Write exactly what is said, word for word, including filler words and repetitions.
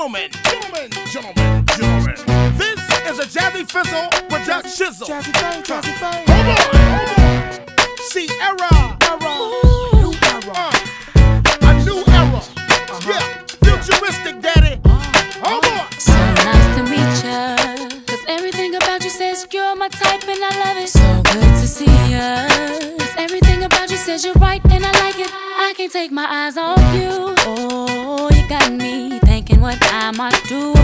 gentlemen, gentlemen, gentlemen, gentlemen. This is a Jazzy Fizzle production. Jazzy Fame, Jazzy Fame. Hold on, hold on. See, era, era, new era, uh, a new era. Uh-huh. Yeah, futuristic, daddy. Uh-huh. Hold on. So nice to meet ya, cause everything about you says you're my type and I love it. So good to see ya, cause everything about you says you're right and I like it. I can't take my eyes off you. Oh, you got me thinking what I might do